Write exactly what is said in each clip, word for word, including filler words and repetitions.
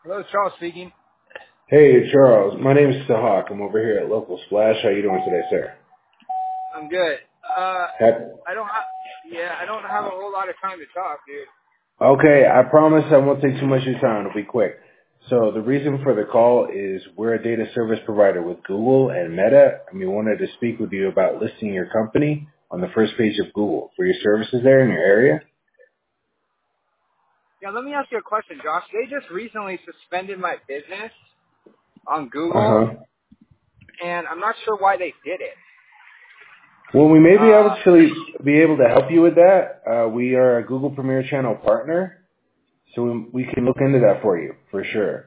Hello, Charles speaking. Hey, Charles. My name is Sahak. I'm over here at Local Splash. How you doing today, sir? I'm good. Uh, Happy? I don't have, yeah, I don't have a whole lot of time to talk, dude. Okay, I promise I won't take too much of your time. It'll be quick. So the reason for the call is we're a data service provider with Google and Meta, and we wanted to speak with you about listing your company on the first page of Google for your services there in your area. Yeah, let me ask you a question, Josh. They just recently suspended my business on Google, Uh-huh. and I'm not sure why they did it. Well, we may be able Uh, to actually be able to help you with that. Uh, we are a Google Premier Channel partner, so we, we can look into that for you, for sure.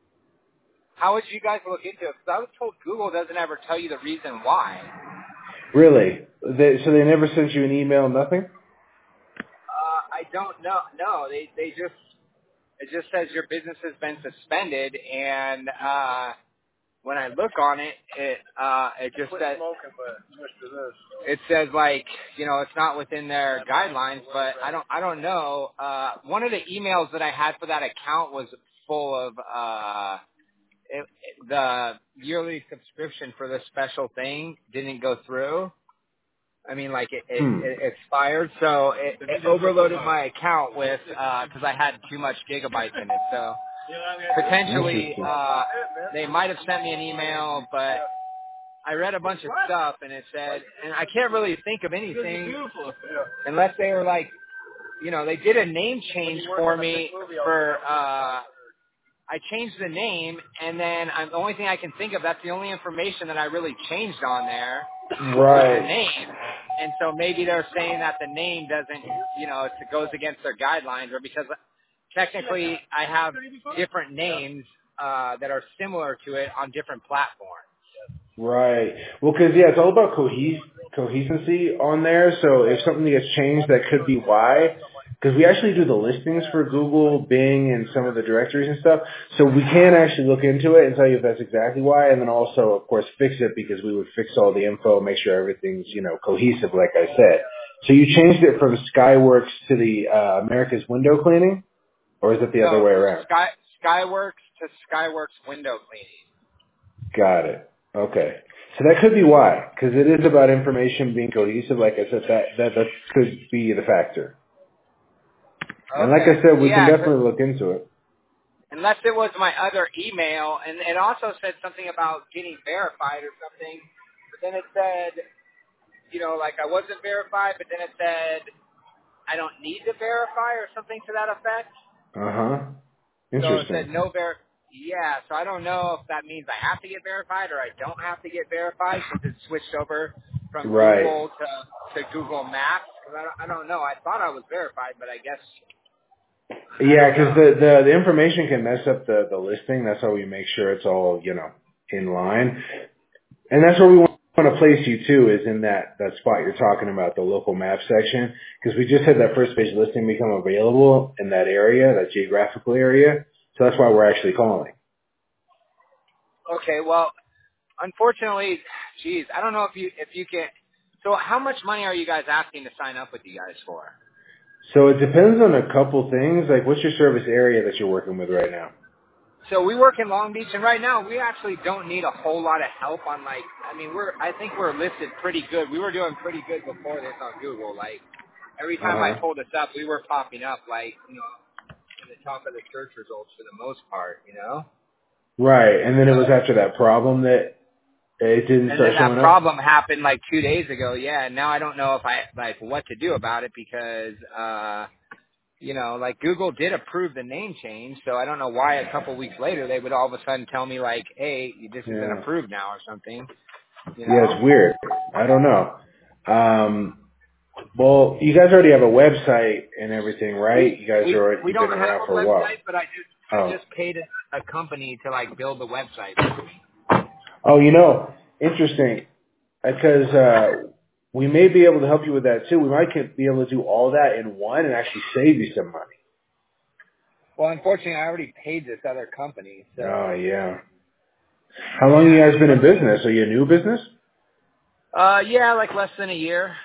how would you guys look into it? Because I was told Google doesn't ever tell you the reason why. Really? They, so they never sent you an email, nothing? Uh, I don't know. No, they they just it just says your business has been suspended, and uh, when I look on it, it uh, it just says it says like you know it's not within their guidelines, but I don't I don't know. Uh, one of the emails that I had for that account was full of uh, it, it, the yearly subscription for this special thing didn't go through. I mean, like it, it, Hmm. it expired, so it, it overloaded my account with because I had too much gigabytes in it. So potentially, Interesting. uh, they might have sent me an email, but I read a bunch of stuff and it said, and I can't really think of anything unless they were like, you know, they did a name change for me for. Uh, I changed the name, and then I'm, the only thing I can think of, that's the only information that I really changed on there, was the Right. name. And so maybe they're saying that the name doesn't, you know, it goes against their guidelines, or because technically I have different names uh, that are similar to it on different platforms. Right. Well, because yeah, it's all about cohes coherency on there. So if something gets changed, that could be why. Because we actually do the listings for Google, Bing, and some of the directories and stuff. So we can actually look into it and tell you if that's exactly why, and then also, of course, fix it because we would fix all the info, make sure everything's you know cohesive, like I said. So you changed it from Skyworks to the uh, America's Window Cleaning, or is it the other No, way from around? Sky, Skyworks to Skyworks window cleaning. Got it. Okay. So that could be why, because it is about information being cohesive. Like I said, that, that that could be the factor. And like Okay. I said, we can Yeah, 'cause definitely look into it. unless it was my other email, and it also said something about getting verified or something, but then it said, you know, like I wasn't verified, but then it said I don't need to verify or something to that effect. Uh huh. So it said Interesting. no ver. Yeah, so I don't know if that means I have to get verified or I don't have to get verified since it's switched over from Right. Google to to Google Maps. 'Cause I don't, I don't know. I thought I was verified, but I guess I Yeah, don't because know. the, the the information can mess up the the listing. That's how we make sure it's all you know in line. And that's where we want to place you too, is in that, that spot you're talking about, the local map section, because we just had that first page listing become available in that area, that geographical area. So that's why we're actually calling. Okay, well, unfortunately, geez, I don't know if you if you can. So, how much money are you guys asking to sign up with you guys for? So it depends on a couple things. Like, what's your service area that you're working with right now? So we work in Long Beach, and right now we actually don't need a whole lot of help on like. I mean, we're I think we're listed pretty good. We were doing pretty good before this on Google. Like every Uh time I huh. pulled us up, we were popping up like you know in the top of the search results for the most part. You know. Right, and then it was So after that problem that it didn't and start then that showing up. problem happened like two days ago. Yeah, and now I don't know if I like what to do about it because. uh You know, like Google did approve the name change, so I don't know why a couple weeks later they would all of a sudden tell me like, "Hey, this isn't Yeah. approved now" or something. You Yeah, know? it's weird. I don't know. Um, well, you guys already have a website and everything, right? We You guys we are we you've don't been have around a for a while. website, but I just I Oh. just paid a, a company to like build the website for me. Oh, you know, interesting. Because uh, we may be able to help you with that too. We might can- be able to do all that in one and actually save you some money. Well, unfortunately, I already paid this other company, Oh, so yeah. How long you yeah. guys been in business? Are you a new business? Uh, yeah, like less than a year.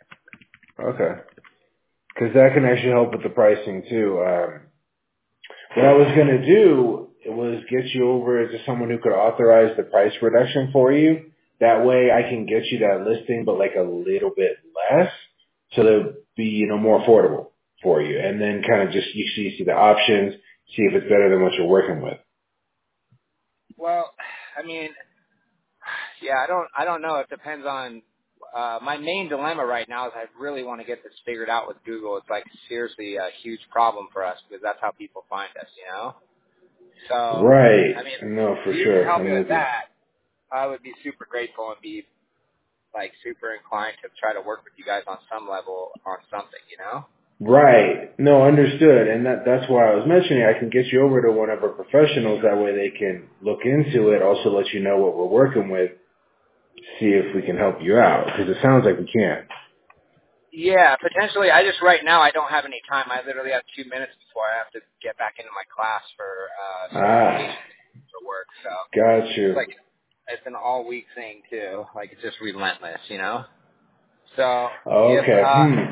Okay. Because that can actually help with the pricing too. Um, what I was going to do was get you over to someone who could authorize the price reduction for you. That way I can get you that listing, but like a little bit less, so that it'll be, you know, more affordable for you. And then kind of just, you see, see the options, see if it's better than what you're working with. Well, I mean, yeah, I don't, I don't know. It depends on, uh, my main dilemma right now is I really want to get this figured out with Google. It's like seriously a huge problem for us because that's how people find us, you know? So, Right. I mean, No, for if you can sure. help I'm me with with you. that, I would be super grateful and be like super inclined to try to work with you guys on some level on something, you know? Right. No, understood. And that that's why I was mentioning I can get you over to one of our professionals. That way they can look into it, also let you know what we're working with, see if we can help you out. Because it sounds like we can. Yeah, potentially. I just right now I don't have any time. I literally have two minutes before I have to get back into my class for uh, Ah, certification for work. So got it's you. like it's an all week thing too. Like it's just relentless, you know. So if Okay. uh, Hmm.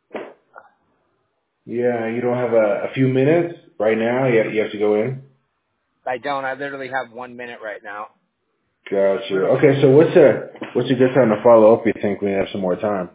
Yeah, you don't have a, a few minutes right now? You, you have to go in? I don't, I literally have one minute right now. Got you. Okay, so what's a, what's a good time to follow up, you think, when you have some more time?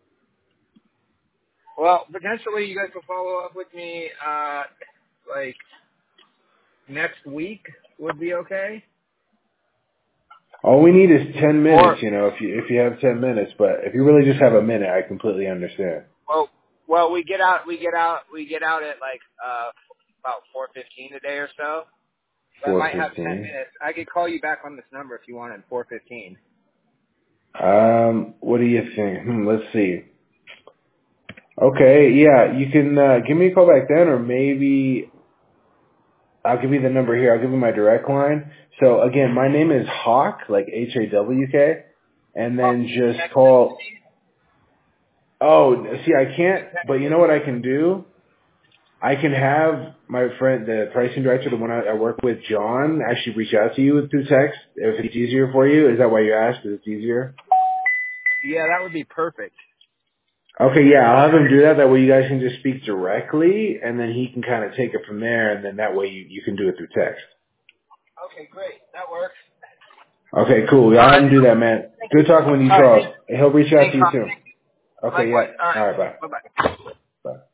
Well, potentially you guys can follow up with me uh, like next week would be okay. All we need is ten Or minutes, you know, if you, if you have ten minutes, but if you really just have a minute, I completely understand. well, well we get out we get out we get out at like uh, about four fifteen today or so. So I four might have ten fifteen. minutes. I could call you back on this number if you wanted, four fifteen. Um, what do you think? Hmm, let's see. Okay, yeah, you can, uh, give me a call back then, or maybe I'll give you the number here. I'll give you my direct line. So again, my name is Hawk, like H A W K, and Oh, then just text it to call. me? Oh, see, I Can you can't, text but you it know to what I me? can do? I can have my friend, the pricing director, the one I, I work with, John, actually reach out to you through text if it's easier for you. Is that why you asked? Is it easier? Yeah, that would be perfect. Okay, yeah, I'll have him do that. That way you guys can just speak directly, and then he can kind of take it from there, and then that way you, you can do it through text. Okay, great. That works. Okay, cool. All I'll have right. him do that, man. Thank Good talking with you, All right. Thanks. Charles. He'll reach out Thanks, to you Tom. soon. Okay, Likewise. yeah. All All right. right, bye. Bye-bye. Bye.